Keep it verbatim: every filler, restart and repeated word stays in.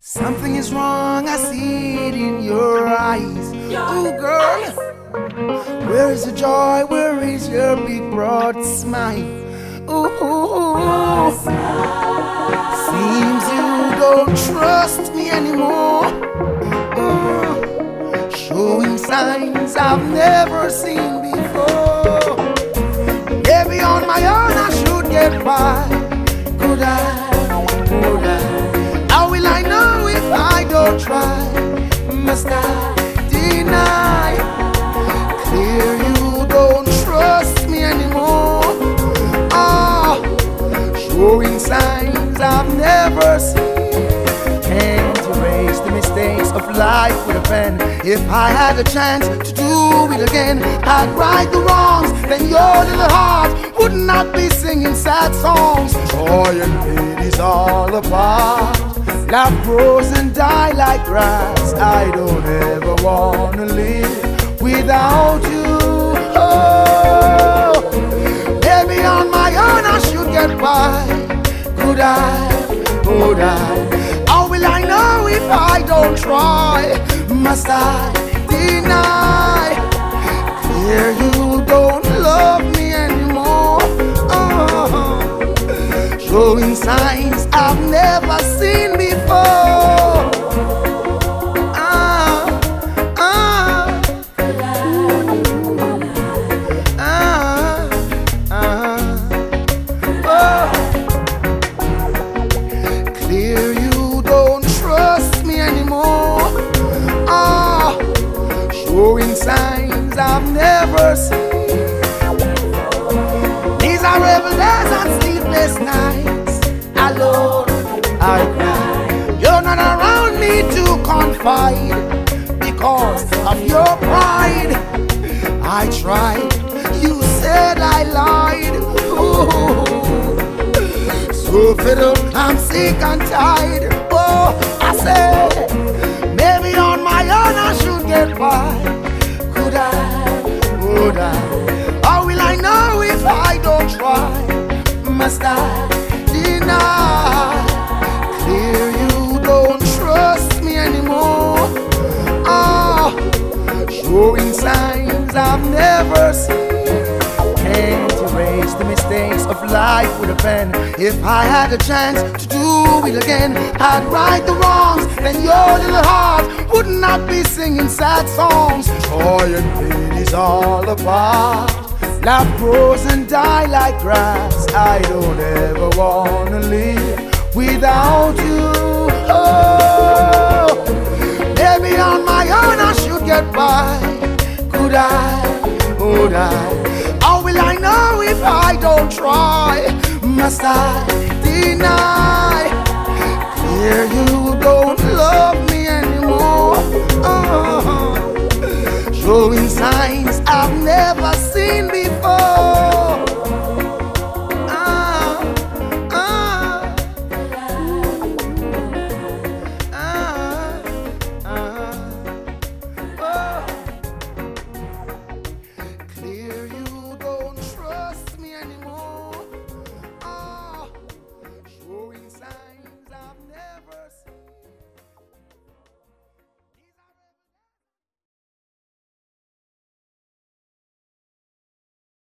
Something is wrong, I see it in your eyes. Ooh, girl, where is the joy? Where is your big broad smile? Ooh, seems you don't trust me anymore. Ooh, showing signs I've never seen before. Maybe on my own I should get by. Could I? Could I? How will I know if I don't try? Must I deny? Clear you don't trust me anymore. Ah, showing signs I've never seen. Can't erase the mistakes of life with a pen. If I had a chance to do it again, I'd right the wrongs. Then your little heart would not be singing sad songs. Joy and pain is all apart. Love grows and die like grass. I don't ever wanna live without you. Oh, maybe on my own I should get by. Could I? Could I? How will I know if I don't try? Must I deny? Here you don't love me anymore. Oh, showing signs I've never seen before. Ah, ah, ah, ah, oh. Clear you don't trust me anymore. Ah, showing signs I've never seen. These are rebel days and sleepless nights. Alone I cry. You're not around me to confide because of your pride. I tried, you said I lied. Ooh. So fiddle, I'm sick and tired. Oh, I said, maybe on my own I should get by. Could I? Would I? How will I know if I don't try? Must I deny? Clear you don't trust me anymore. Ah, showing signs I've never seen. Can't erase the mistakes of life with a pen. If I had a chance to do it again, I'd right the wrongs. Then your little heart would not be singing sad songs. Joy and pain is all apart. Love grows and die like grass. I don't ever wanna live without you. Oh, maybe on my own I should get by. Could I? Would I? How will I know if I don't try? Must I deny?